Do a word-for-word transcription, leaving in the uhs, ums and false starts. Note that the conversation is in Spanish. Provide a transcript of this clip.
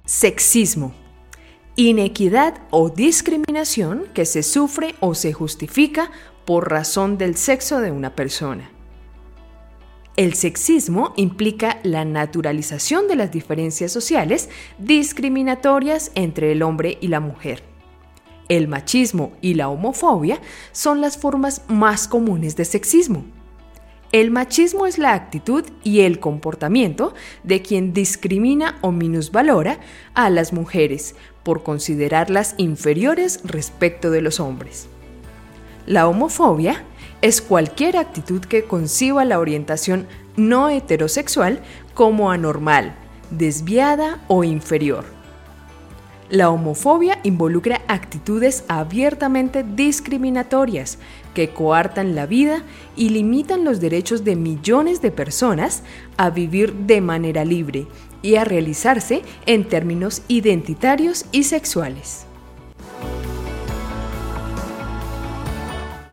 Sexismo. Inequidad o discriminación que se sufre o se justifica por razón del sexo de una persona. El sexismo implica la naturalización de las diferencias sociales discriminatorias entre el hombre y la mujer. El machismo y la homofobia son las formas más comunes de sexismo. El machismo es la actitud y el comportamiento de quien discrimina o minusvalora a las mujeres por considerarlas inferiores respecto de los hombres. La homofobia es cualquier actitud que conciba la orientación no heterosexual como anormal, desviada o inferior. La homofobia involucra actitudes abiertamente discriminatorias que coartan la vida y limitan los derechos de millones de personas a vivir de manera libre y a realizarse en términos identitarios y sexuales.